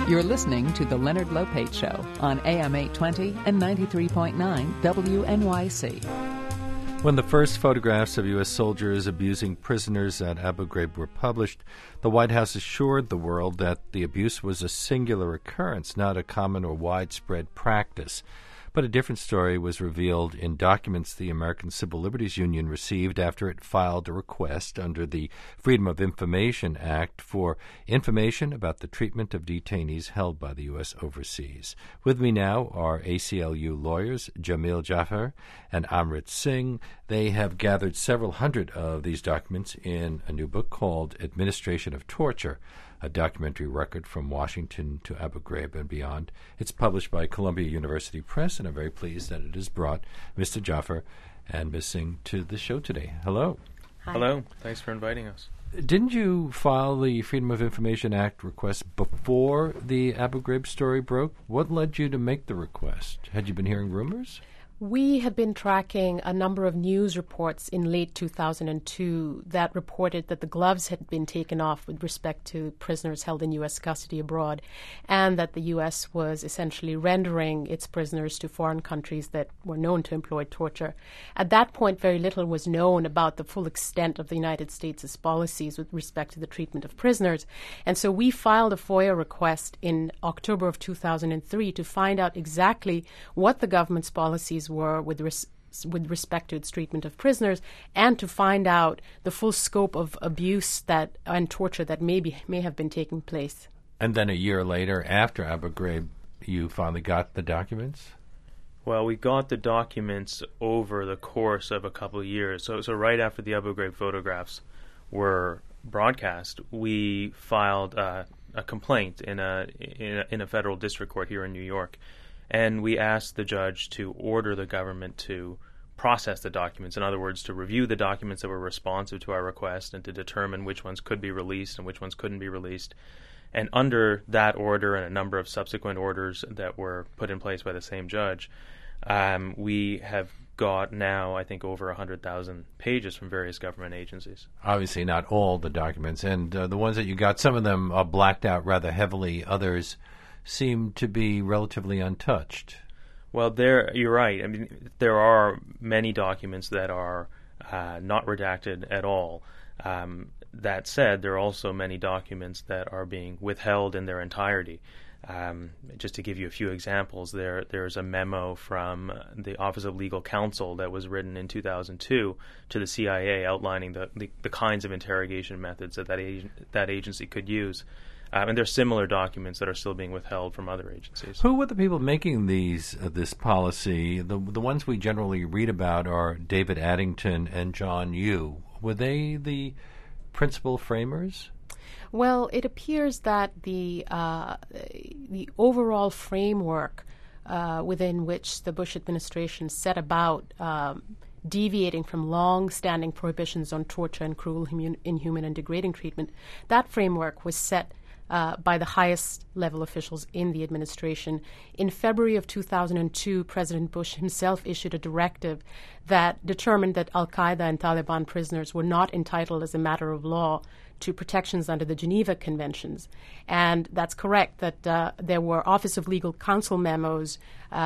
You're listening to The Leonard Lopate Show on AM 820 and 93.9 WNYC. When the first photographs of U.S. soldiers abusing prisoners at Abu Ghraib were published, the White House assured the world that the abuse was a singular occurrence, not a common or widespread practice. But a different story was revealed in documents the American Civil Liberties Union received after it filed a request under the Freedom of Information Act for information about the treatment of detainees held by the U.S. overseas. With me now are ACLU lawyers Jamil Jaffer and Amrit Singh. They have gathered several hundred of these documents in a new book called Administration of Torture, a documentary record from Washington to Abu Ghraib and beyond. It's published by Columbia University Press, and I'm very pleased that it has brought Mr. Jaffer and Ms. Singh to the show today. Hello. Hi. Hello. Thanks for inviting us. Didn't you file the Freedom of Information Act request before the Abu Ghraib story broke? What led you to make the request? Had you been hearing rumors? We had been tracking a number of news reports in late 2002 that reported that the gloves had been taken off with respect to prisoners held in U.S. custody abroad, and that the U.S. was essentially rendering its prisoners to foreign countries that were known to employ torture. At that point, very little was known about the full extent of the United States' policies with respect to the treatment of prisoners. And so we filed a FOIA request in October of 2003 to find out exactly what the government's policies were with respect to its treatment of prisoners, and to find out the full scope of abuse that and torture that may have been taking place. And then a year later, after Abu Ghraib, you finally got the documents? Well, we got the documents over the course of a couple of years. So right after the Abu Ghraib photographs were broadcast, we filed a complaint in a federal district court here in New York. And we asked the judge to order the government to process the documents. In other words, to review the documents that were responsive to our request and to determine which ones could be released and which ones couldn't be released. And under that order and a number of subsequent orders that were put in place by the same judge, we have got now, I think, over 100,000 pages from various government agencies. Obviously not all the documents. And the ones that you got, some of them are blacked out rather heavily. Others seem to be relatively untouched. Well, you're right. I mean, there are many documents that are not redacted at all. That said, there are also many documents that are being withheld in their entirety. Just to give you a few examples, there's a memo from the Office of Legal Counsel that was written in 2002 to the CIA outlining the kinds of interrogation methods that agency could use. And there are similar documents that are still being withheld from other agencies. Who were the people making this policy? The ones we generally read about are David Addington and John Yoo. Were they the principal framers? Well, it appears that the overall framework within which the Bush administration set about deviating from long-standing prohibitions on torture and cruel, inhuman, and degrading treatment, that framework was set by the highest level officials in the administration. In February of 2002, President Bush himself issued a directive that determined that al-Qaeda and Taliban prisoners were not entitled as a matter of law to protections under the Geneva Conventions. And that's correct that there were Office of Legal Counsel memos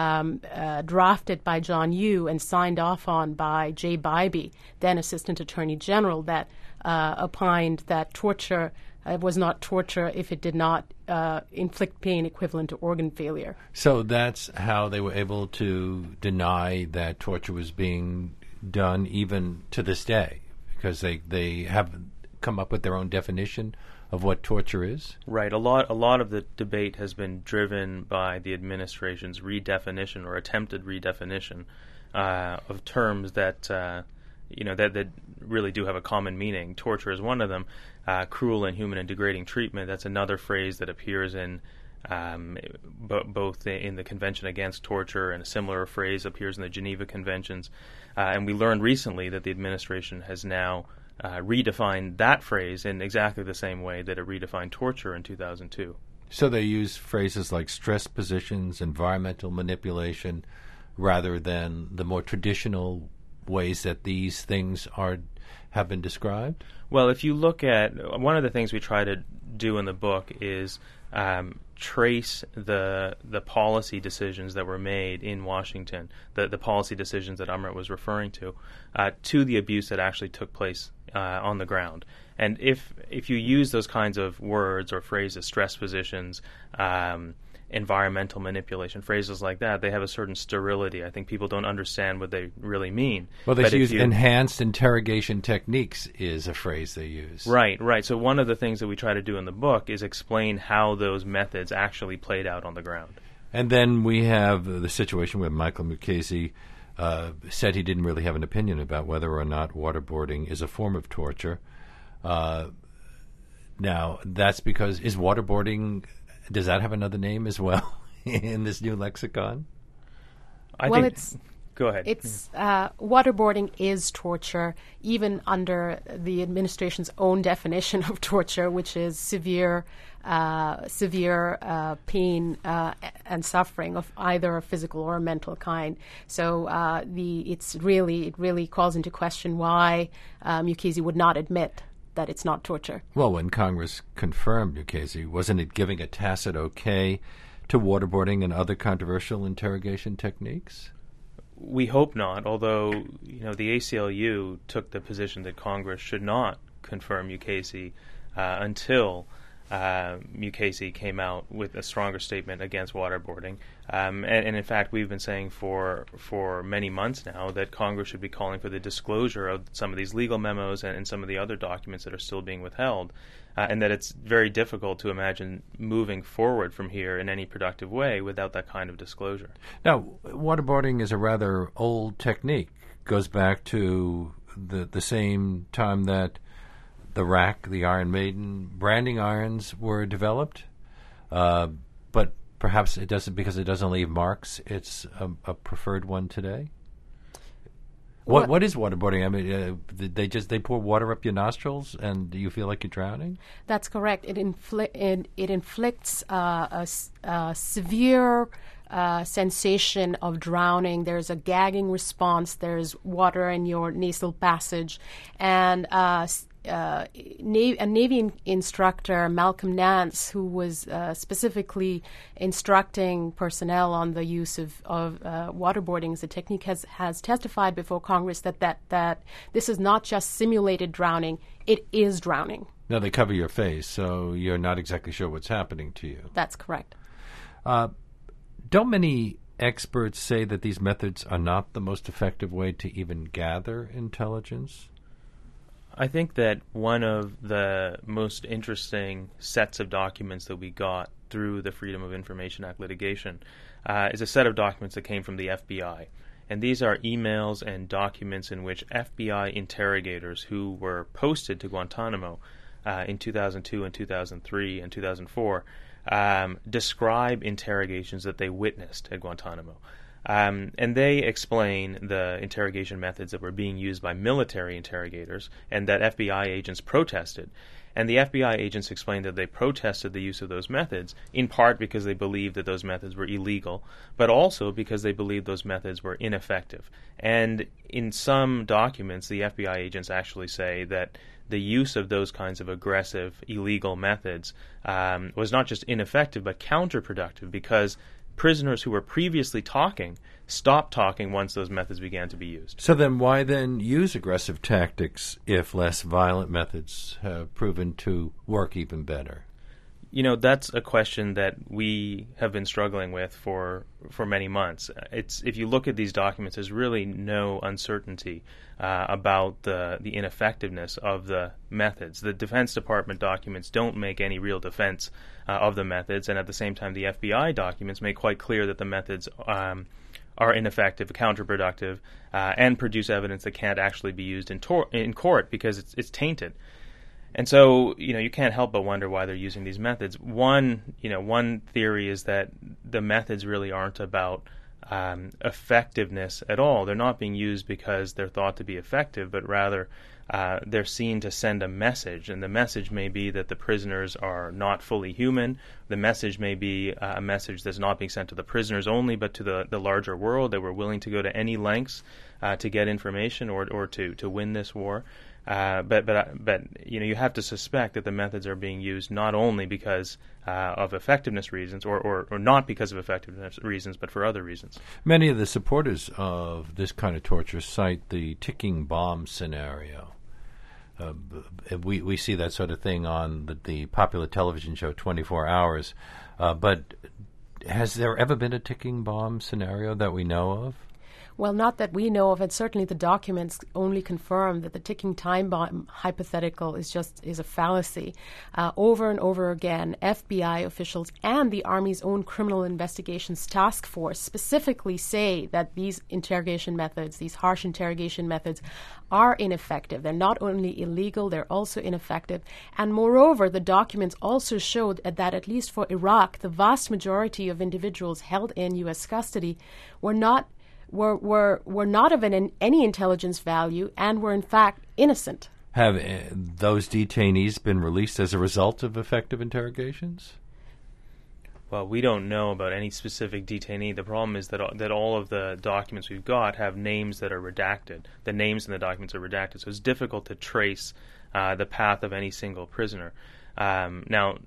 drafted by John Yoo and signed off on by Jay Bybee, then Assistant Attorney General, that opined that torture was not torture if it did not inflict pain equivalent to organ failure. So that's how they were able to deny that torture was being done even to this day, because they have come up with their own definition of what torture is? Right. A lot of the debate has been driven by the administration's redefinition or attempted redefinition of terms that that really do have a common meaning. Torture is one of them. Cruel, inhuman, and degrading treatment, that's another phrase that appears in both in the Convention Against Torture, and a similar phrase appears in the Geneva Conventions. And we learned recently that the administration has now redefined that phrase in exactly the same way that it redefined torture in 2002. So they use phrases like stress positions, environmental manipulation, rather than the more traditional ways that these things have been described? Well, if you look at one of the things we try to do in the book is trace the policy decisions that were made in Washington, the policy decisions that Amrit was referring to the abuse that actually took place on the ground. And if you use those kinds of words or phrases, stress positions, environmental manipulation, phrases like that, they have a certain sterility. I think people don't understand what they really mean. Well, they use enhanced interrogation techniques is a phrase they use. Right. So one of the things that we try to do in the book is explain how those methods actually played out on the ground. And then we have the situation where Michael Mukasey said he didn't really have an opinion about whether or not waterboarding is a form of torture. Now, that's because, is waterboarding, does that have another name as well in this new lexicon? Go ahead. It's waterboarding is torture, even under the administration's own definition of torture, which is severe pain and suffering of either a physical or a mental kind. So it really calls into question why Mukasey would not admit that it's not torture. Well, when Congress confirmed Mukasey, wasn't it giving a tacit okay to waterboarding and other controversial interrogation techniques? We hope not, although the ACLU took the position that Congress should not confirm Mukasey until Mukasey came out with a stronger statement against waterboarding. And in fact, we've been saying for many months now that Congress should be calling for the disclosure of some of these legal memos and some of the other documents that are still being withheld, and that it's very difficult to imagine moving forward from here in any productive way without that kind of disclosure. Now, waterboarding is a rather old technique. Goes back to the same time that the rack, the Iron Maiden branding irons were developed, but perhaps it doesn't, because it doesn't leave marks. It's a preferred one today. What is waterboarding? I mean, they pour water up your nostrils and you feel like you're drowning? That's correct. It inflicts a severe sensation of drowning. There's a gagging response. There's water in your nasal passage, and a Navy instructor, Malcolm Nance, who was specifically instructing personnel on the use of waterboarding as a technique, has testified before Congress that this is not just simulated drowning, it is drowning. Now, they cover your face, so you're not exactly sure what's happening to you. That's correct. Don't many experts say that these methods are not the most effective way to even gather intelligence? I think that one of the most interesting sets of documents that we got through the Freedom of Information Act litigation is a set of documents that came from the FBI. And these are emails and documents in which FBI interrogators who were posted to Guantanamo in 2002 and 2003 and 2004 describe interrogations that they witnessed at Guantanamo. And they explain the interrogation methods that were being used by military interrogators and that FBI agents protested. And the FBI agents explained that they protested the use of those methods, in part because they believed that those methods were illegal, but also because they believed those methods were ineffective. And in some documents, the FBI agents actually say that the use of those kinds of aggressive, illegal methods was not just ineffective, but counterproductive, because prisoners who were previously talking stopped talking once those methods began to be used. So then why then use aggressive tactics if less violent methods have proven to work even better? You know, that's a question that we have been struggling with for many months. If you look at these documents, there's really no uncertainty about the ineffectiveness of the methods. The Defense Department documents don't make any real defense of the methods, and at the same time, the FBI documents make quite clear that the methods are ineffective, counterproductive, and produce evidence that can't actually be used in court because it's tainted. And so, you can't help but wonder why they're using these methods. One theory is that the methods really aren't about effectiveness at all. They're not being used because they're thought to be effective, but rather they're seen to send a message, and the message may be that the prisoners are not fully human. The message may be a message that's not being sent to the prisoners only, but to the larger world, that we're willing to go to any lengths to get information or to win this war. But you have to suspect that the methods are being used not only because of effectiveness reasons, or not because of effectiveness reasons, but for other reasons. Many of the supporters of this kind of torture cite the ticking bomb scenario. We see that sort of thing on the popular television show 24 Hours. But has there ever been a ticking bomb scenario that we know of? Well, not that we know of, and certainly the documents only confirm that the ticking time bomb hypothetical is a fallacy. Over and over again, FBI officials and the Army's own Criminal Investigations Task Force specifically say that these interrogation methods, these harsh interrogation methods, are ineffective. They're not only illegal, they're also ineffective. And moreover, the documents also showed that at least for Iraq, the vast majority of individuals held in U.S. custody were not of any intelligence value and were in fact innocent. Have those detainees been released as a result of effective interrogations? Well, we don't know about any specific detainee. The problem is that all of the documents we've got have names that are redacted. The names in the documents are redacted, so it's difficult to trace the path of any single prisoner. Now,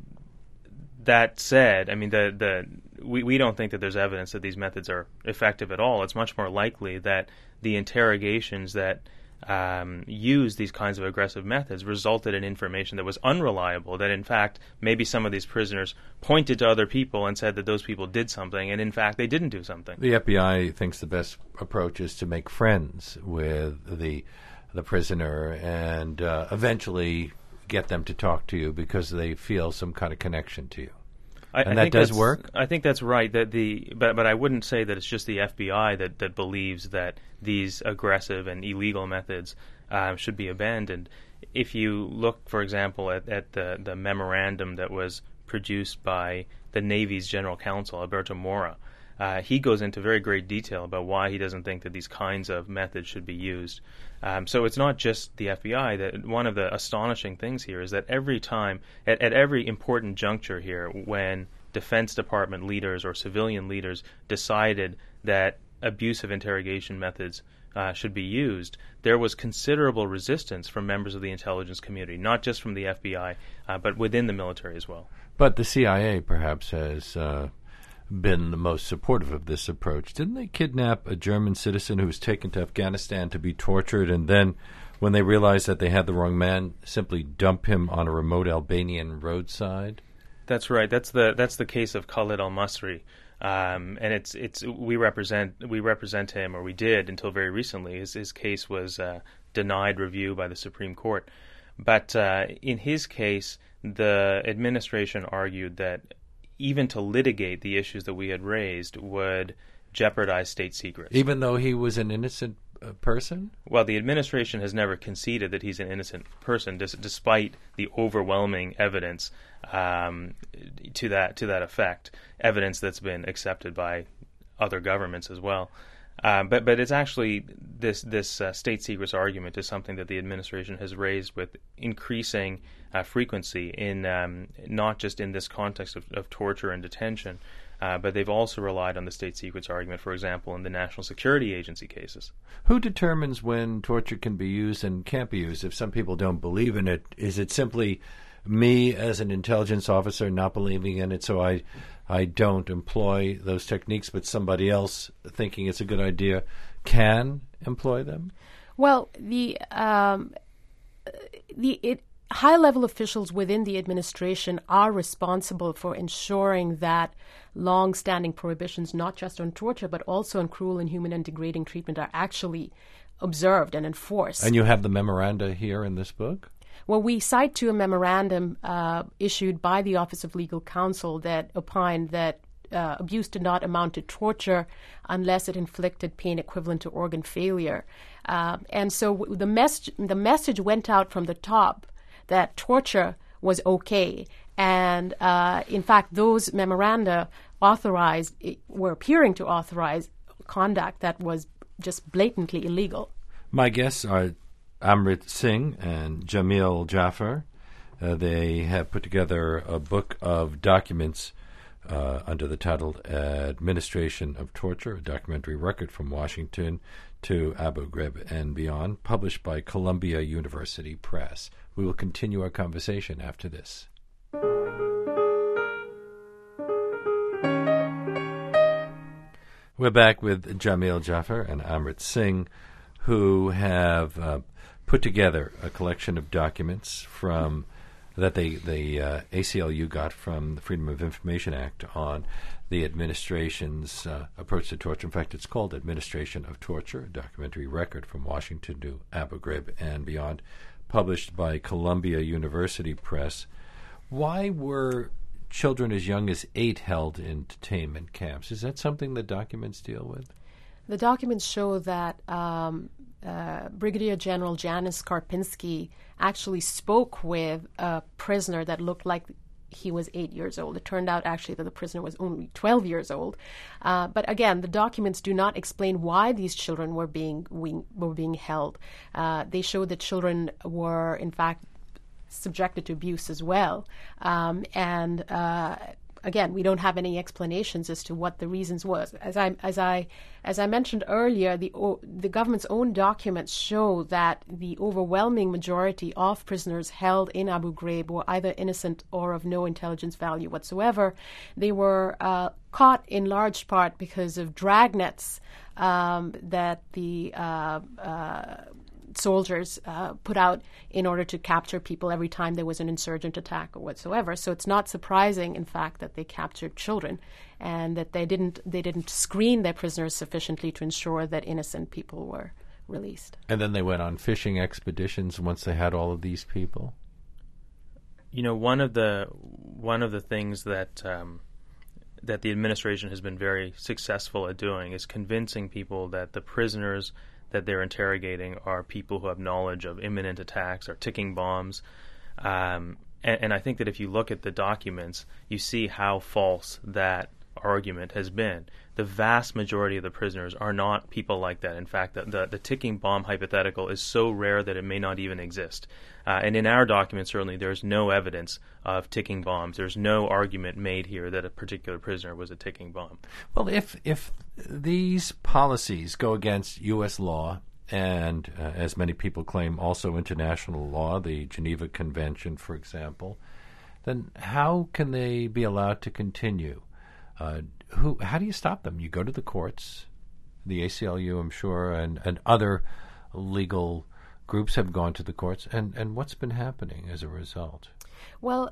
that said, I mean, we don't think that there's evidence that these methods are effective at all. It's much more likely that the interrogations that use these kinds of aggressive methods resulted in information that was unreliable, that in fact maybe some of these prisoners pointed to other people and said that those people did something, and in fact they didn't do something. The FBI thinks the best approach is to make friends with the prisoner and eventually get them to talk to you because they feel some kind of connection to you. And that does work? I think that's right. But I wouldn't say that it's just the FBI that believes that these aggressive and illegal methods should be abandoned. If you look, for example, at the memorandum that was produced by the Navy's General Counsel, Alberto Mora, he goes into very great detail about why he doesn't think that these kinds of methods should be used. So it's not just the FBI. That one of the astonishing things here is that every time, at every important juncture here, when Defense Department leaders or civilian leaders decided that abusive interrogation methods should be used, there was considerable resistance from members of the intelligence community, not just from the FBI, but within the military as well. But the CIA perhaps has been the most supportive of this approach. Didn't they kidnap a German citizen who was taken to Afghanistan to be tortured, and then when they realized that they had the wrong man, simply dump him on a remote Albanian roadside? That's right. That's the case of Khalid al-Masri. And we represent him, or we did until very recently. His case was denied review by the Supreme Court. But in his case, the administration argued that even to litigate the issues that we had raised would jeopardize state secrets. Even though he was an innocent person? Well, the administration has never conceded that he's an innocent person, despite the overwhelming evidence to that effect, evidence that's been accepted by other governments as well. But it's actually this state secrets argument is something that the administration has raised with increasing frequency in not just in this context of torture and detention, but they've also relied on the state secrets argument, for example, in the National Security Agency cases. Who determines when torture can be used and can't be used? If some people don't believe in it, is it simply me as an intelligence officer not believing in it, so I don't employ those techniques, but somebody else thinking it's a good idea can employ them? Well, high-level officials within the administration are responsible for ensuring that long-standing prohibitions, not just on torture, but also on cruel, inhuman, and degrading treatment, are actually observed and enforced. And you have the memoranda here in this book? Well, we cite to a memorandum issued by the Office of Legal Counsel that opined that abuse did not amount to torture unless it inflicted pain equivalent to organ failure. And so the message went out from the top that torture was okay. And in fact, those memoranda were appearing to authorize conduct that was just blatantly illegal. My guests are Amrit Singh and Jamil Jaffer. They have put together a book of documents under the title Administration of Torture, a documentary record from Washington to Abu Ghraib and beyond, published by Columbia University Press. We will continue our conversation after this. We're back with Jamil Jaffer and Amrit Singh, who have put together a collection of documents from that the ACLU got from the Freedom of Information Act on the administration's approach to torture. In fact, it's called Administration of Torture, a documentary record from Washington to Abu Ghraib and beyond, published by Columbia University Press. Why were children as young as 8 held in detainment camps? Is that something the documents deal with? The documents show that Brigadier General Janis Karpinski actually spoke with a prisoner that looked like he was 8 years old. It turned out actually that the prisoner was only 12 years old. But again, the documents do not explain why these children were being held. They show that children were in fact subjected to abuse as well. Again, we don't have any explanations as to what the reasons was. As I mentioned earlier, the government's own documents show that the overwhelming majority of prisoners held in Abu Ghraib were either innocent or of no intelligence value whatsoever. They were caught in large part because of dragnets that the soldiers put out in order to capture people every time there was an insurgent attack or whatsoever. So it's not surprising, in fact, that they captured children and that they didn't screen their prisoners sufficiently to ensure that innocent people were released. And then they went on fishing expeditions once they had all of these people? You know, one of the things that that the administration has been very successful at doing is convincing people that the prisoners that they're interrogating are people who have knowledge of imminent attacks or ticking bombs. And I think that if you look at the documents, you see how false that argument has been. The vast majority of the prisoners are not people like that. In fact, the ticking bomb hypothetical is so rare that it may not even exist. And in our documents, certainly, there's no evidence of ticking bombs. There's no argument made here that a particular prisoner was a ticking bomb. Well, if these policies go against U.S. law and, as many people claim, also international law, the Geneva Convention, for example, then how can they be allowed to continue? How do you stop them? You go to the courts, the ACLU, I'm sure, and other legal groups have gone to the courts, and what's been happening as a result? Well,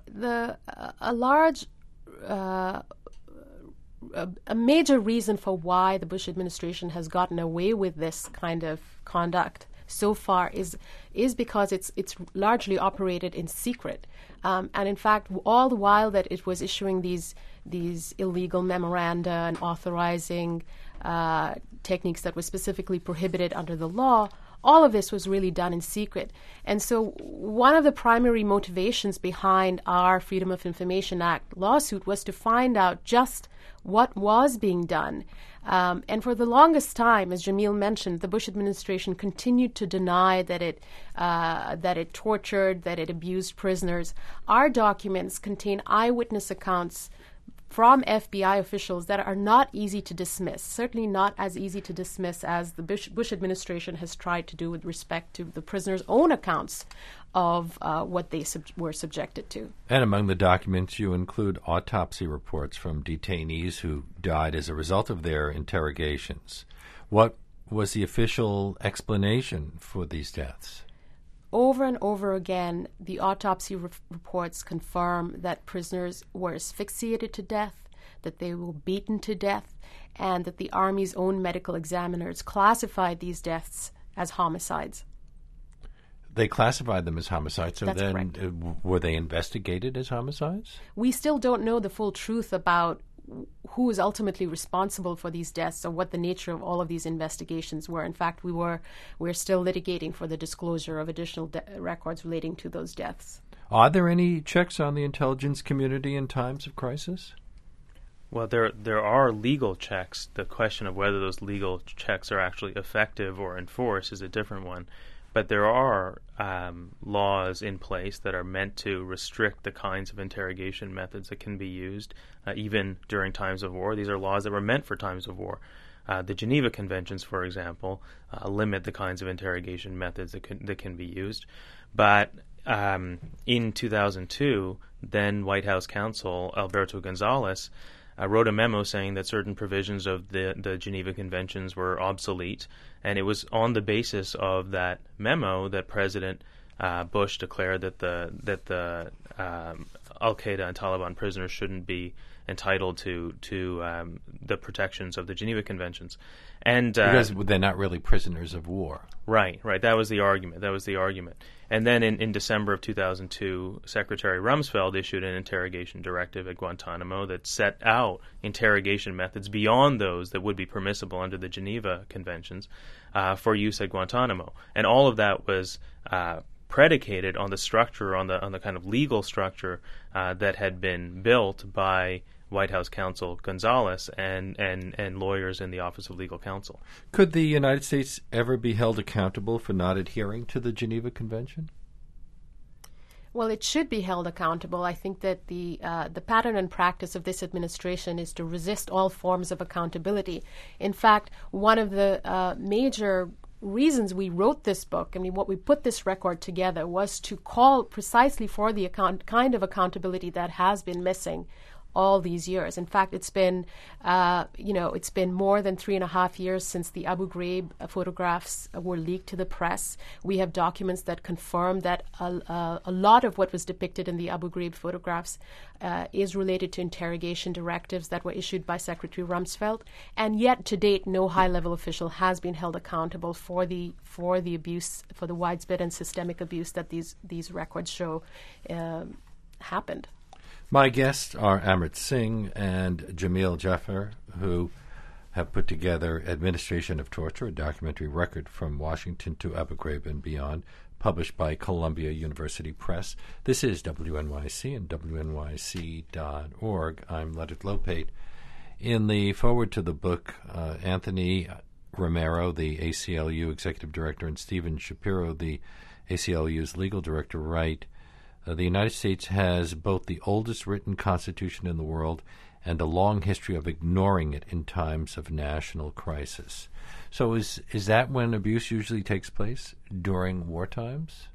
a major reason for why the Bush administration has gotten away with this kind of conduct so far is because it's largely operated in secret, and in fact, all the while that it was issuing these illegal memoranda and authorizing techniques that were specifically prohibited under the law, all of this was really done in secret. And so one of the primary motivations behind our Freedom of Information Act lawsuit was to find out just what was being done. And for the longest time, as Jamil mentioned, the Bush administration continued to deny that it tortured, that it abused prisoners. Our documents contain eyewitness accounts from FBI officials that are not easy to dismiss, certainly not as easy to dismiss as the Bush administration has tried to do with respect to the prisoners' own accounts of what they were subjected to. And among the documents, you include autopsy reports from detainees who died as a result of their interrogations. What was the official explanation for these deaths? Over and over again, the autopsy reports confirm that prisoners were asphyxiated to death, that they were beaten to death, and that the Army's own medical examiners classified these deaths as homicides. They classified them as homicides, so That's then correct. Were they investigated as homicides? We still don't know the full truth about who is ultimately responsible for these deaths or what the nature of all of these investigations were. In fact, we're still litigating for the disclosure of additional records relating to those deaths. Are there any checks on the intelligence community in times of crisis? Well, there are legal checks. The question of whether those legal checks are actually effective or enforced is a different one. But there are laws in place that are meant to restrict the kinds of interrogation methods that can be used, even during times of war. These are laws that were meant for times of war. The Geneva Conventions, for example, limit the kinds of interrogation methods that can be used. But in 2002, then White House counsel Alberto Gonzales wrote a memo saying that certain provisions of the Geneva Conventions were obsolete, and it was on the basis of that memo that President Bush declared that the Al-Qaeda and Taliban prisoners shouldn't be entitled to the protections of the Geneva Conventions, and because they're not really prisoners of war. Right. That was the argument. And then in December of 2002, Secretary Rumsfeld issued an interrogation directive at Guantanamo that set out interrogation methods beyond those that would be permissible under the Geneva Conventions for use at Guantanamo. And all of that was predicated on the structure, on the kind of legal structure that had been built by White House counsel Gonzales and lawyers in the Office of Legal Counsel. Could the United States ever be held accountable for not adhering to the Geneva Convention? Well, it should be held accountable. I think that the pattern and practice of this administration is to resist all forms of accountability. In fact, one of the major reasons we wrote this book, what we put this record together, was to call precisely for the kind of accountability that has been missing all these years. In fact, it's been more than 3.5 years since the Abu Ghraib photographs were leaked to the press. We have documents that confirm that a lot of what was depicted in the Abu Ghraib photographs is related to interrogation directives that were issued by Secretary Rumsfeld, and yet to date, no high-level official has been held accountable for the abuse, for the widespread and systemic abuse that these records show happened. My guests are Amrit Singh and Jamil Jaffer, who have put together Administration of Torture, a documentary record from Washington to Abu Ghraib and beyond, published by Columbia University Press. This is WNYC and WNYC.org. I'm Leonard Lopate. In the foreword to the book, Anthony Romero, the ACLU Executive Director, and Stephen Shapiro, the ACLU's Legal Director, write, the United States has both the oldest written constitution in the world and a long history of ignoring it in times of national crisis. So is that when abuse usually takes place, during war times?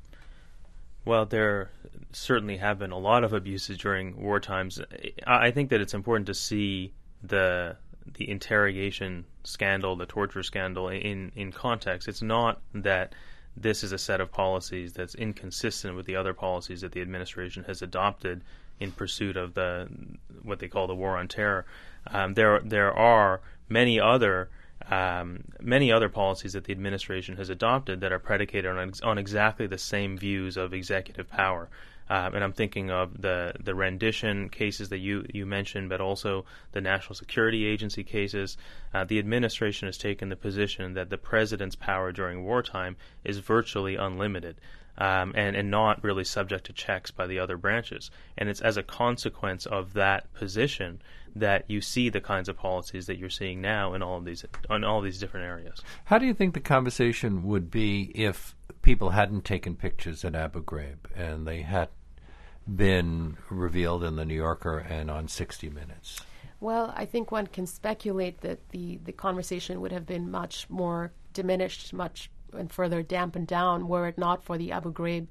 Well, there certainly have been a lot of abuses during war times. I think that it's important to see the interrogation scandal, the torture scandal, in context. It's not that this is a set of policies that's inconsistent with the other policies that the administration has adopted in pursuit of what they call the war on terror. There are many other policies that the administration has adopted that are predicated on exactly the same views of executive power. And I'm thinking of the rendition cases that you mentioned, but also the National Security Agency cases. The administration has taken the position that the president's power during wartime is virtually unlimited and not really subject to checks by the other branches. And it's as a consequence of that position that you see the kinds of policies that you're seeing now in all of these different areas. How do you think the conversation would be if people hadn't taken pictures at Abu Ghraib and they had been revealed in the New Yorker and on 60 Minutes? Well, I think one can speculate that the conversation would have been much more diminished, much and further dampened down were it not for the Abu Ghraib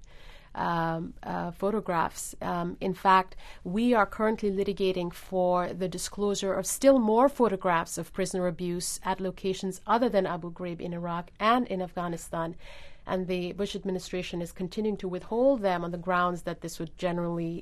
photographs. In fact, we are currently litigating for the disclosure of still more photographs of prisoner abuse at locations other than Abu Ghraib in Iraq and in Afghanistan. And the Bush administration is continuing to withhold them on the grounds that this would generally,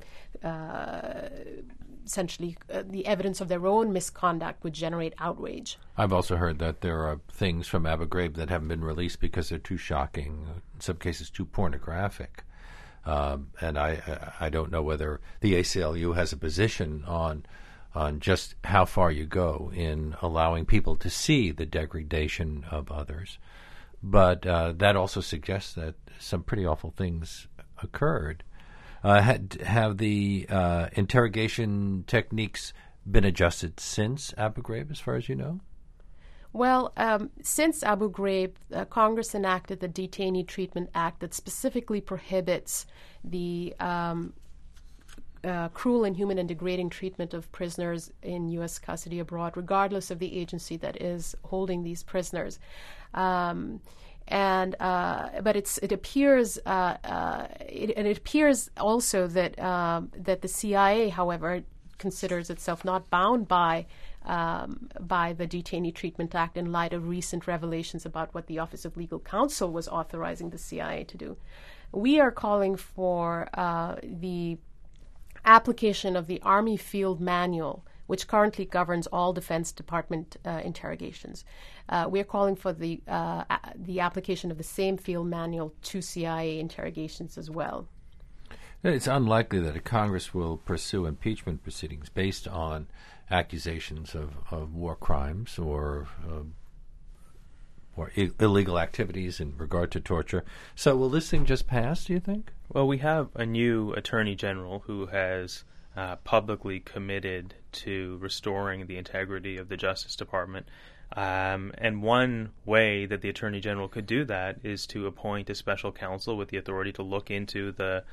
essentially, the evidence of their own misconduct would generate outrage. I've also heard that there are things from Abu Ghraib that haven't been released because they're too shocking, in some cases too pornographic. And I don't know whether the ACLU has a position on just how far you go in allowing people to see the degradation of others. But that also suggests that some pretty awful things occurred. Have the interrogation techniques been adjusted since Abu Ghraib, as far as you know? Well, since Abu Ghraib, Congress enacted the Detainee Treatment Act that specifically prohibits the cruel, inhuman, and degrading treatment of prisoners in U.S. custody abroad, regardless of the agency that is holding these prisoners. But it appears also that the CIA, however, considers itself not bound by the Detainee Treatment Act in light of recent revelations about what the Office of Legal Counsel was authorizing the CIA to do. We are calling for the application of the Army Field Manual, which currently governs all Defense Department interrogations. We are calling for the application of the same field manual to CIA interrogations as well. It's unlikely that a Congress will pursue impeachment proceedings based on accusations of war crimes or illegal activities in regard to torture. So will this thing just pass, do you think? Well, we have a new Attorney General who has publicly committed to restoring the integrity of the Justice Department. And one way that the Attorney General could do that is to appoint a special counsel with the authority to look into the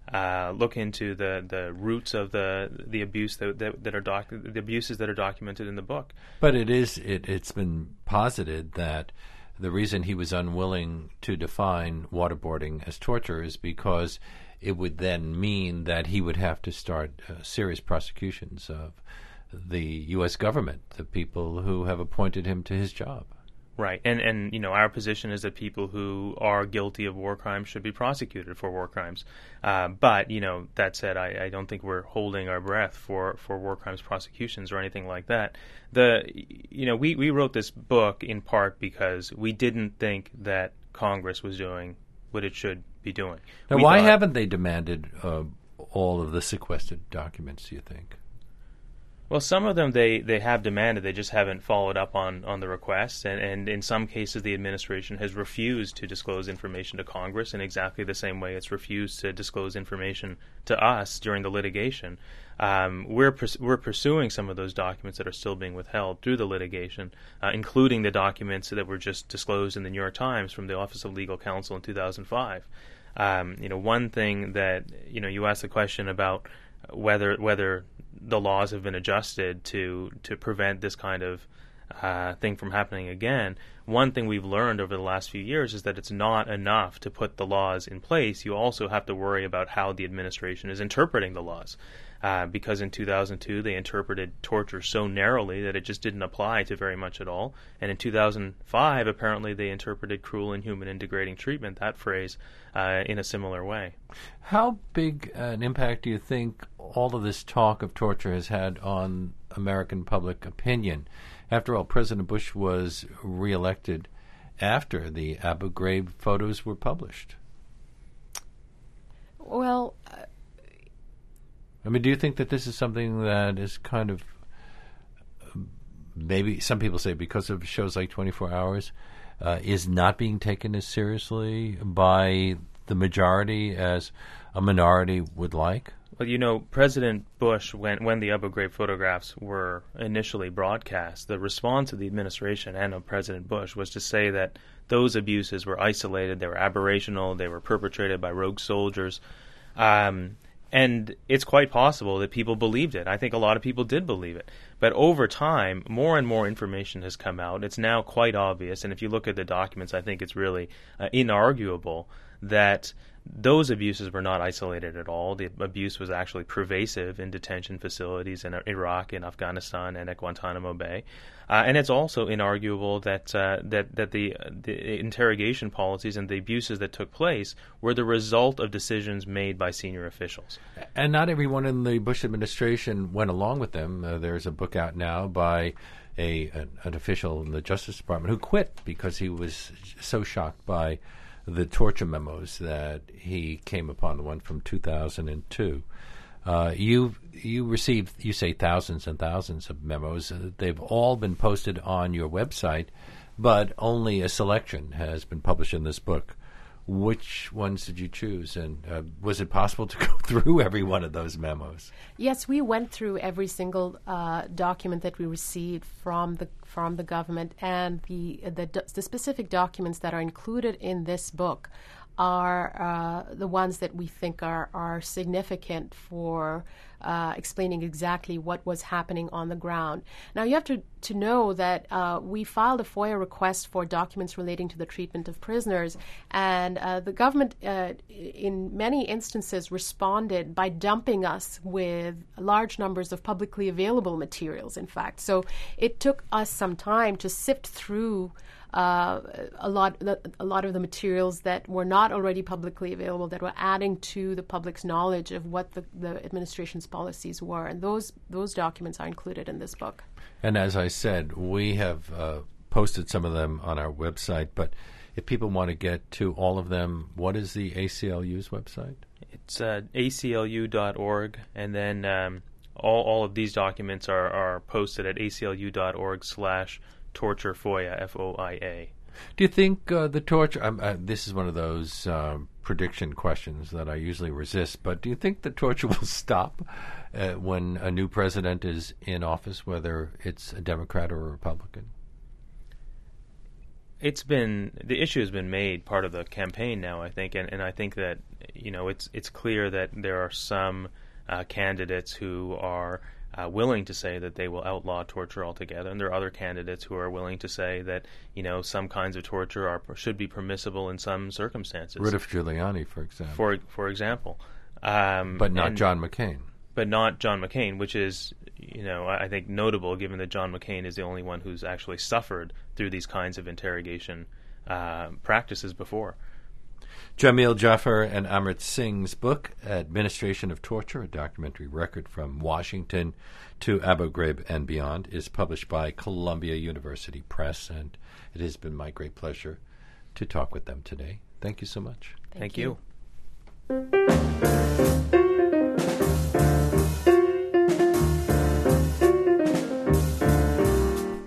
roots of the abuse the abuses that are documented in the book. But it's been posited that the reason he was unwilling to define waterboarding as torture is because it would then mean that he would have to start serious prosecutions of the U.S. government, the people who have appointed him to his job. Right, and our position is that people who are guilty of war crimes should be prosecuted for war crimes. But that said, I don't think we're holding our breath for war crimes prosecutions or anything like that. We wrote this book in part because we didn't think that Congress was doing what it should be doing. Now, why haven't they demanded all of the sequestered documents, do you think? Well, some of them they have demanded, they just haven't followed up on the requests, and in some cases the administration has refused to disclose information to Congress in exactly the same way it's refused to disclose information to us during the litigation. We're pursuing some of those documents that are still being withheld through the litigation, including the documents that were just disclosed in the New York Times from the Office of Legal Counsel in 2005. One thing that, you asked the question about whether the laws have been adjusted to prevent this kind of thing from happening again. One thing we've learned over the last few years is that it's not enough to put the laws in place. You also have to worry about how the administration is interpreting the laws. Because in 2002 they interpreted torture so narrowly that it just didn't apply to very much at all. And in 2005, apparently they interpreted cruel, inhuman, and degrading treatment, that phrase, in a similar way. How big an impact do you think all of this talk of torture has had on American public opinion? After all, President Bush was reelected after the Abu Ghraib photos were published. Well, do you think that this is something that is kind of, maybe some people say because of shows like 24 Hours, is not being taken as seriously by the majority as a minority would like? Well, President Bush, when the Abu Ghraib photographs were initially broadcast, the response of the administration and of President Bush was to say that those abuses were isolated, they were aberrational, they were perpetrated by rogue soldiers. And it's quite possible that people believed it. I think a lot of people did believe it. But over time, more and more information has come out. It's now quite obvious, and if you look at the documents, I think it's really inarguable that those abuses were not isolated at all. The abuse was actually pervasive in detention facilities in Iraq, in Afghanistan, and at Guantanamo Bay. And it's also inarguable that the interrogation policies and the abuses that took place were the result of decisions made by senior officials. And not everyone in the Bush administration went along with them. There's a book out now by an official in the Justice Department who quit because he was so shocked by the torture memos that he came upon, the one from 2002. You received, you say, thousands and thousands of memos. They've all been posted on your website, but only a selection has been published in this book. Which ones did you choose? And was it possible to go through every one of those memos? Yes, we went through every single document that we received from the government, and the specific documents that are included in this book are the ones that we think are significant for explaining exactly what was happening on the ground. Now, you have to know that we filed a FOIA request for documents relating to the treatment of prisoners, and the government, in many instances, responded by dumping us with large numbers of publicly available materials, in fact. So it took us some time to sift through a lot of the materials that were not already publicly available, that were adding to the public's knowledge of what the administration's policies were, and those documents are included in this book. And as I said, we have posted some of them on our website, but if people want to get to all of them, what is the ACLU's website? It's aclu.org, and then all of these documents are posted at aclu.org/torture FOIA, FOIA. Do you think the torture, this is one of those prediction questions that I usually resist, but do you think the torture will stop when a new president is in office, whether it's a Democrat or a Republican? The issue has been made part of the campaign now, I think, and I think that, it's clear that there are some candidates who are willing to say that they will outlaw torture altogether, and there are other candidates who are willing to say that some kinds of torture should be permissible in some circumstances. Rudolph Giuliani, for example. For example, but not John McCain. But not John McCain, which is I think notable, given that John McCain is the only one who's actually suffered through these kinds of interrogation practices before. Jamil Jaffer and Amrit Singh's book, Administration of Torture, a documentary record from Washington to Abu Ghraib and beyond, is published by Columbia University Press, and it has been my great pleasure to talk with them today. Thank you so much. Thank you.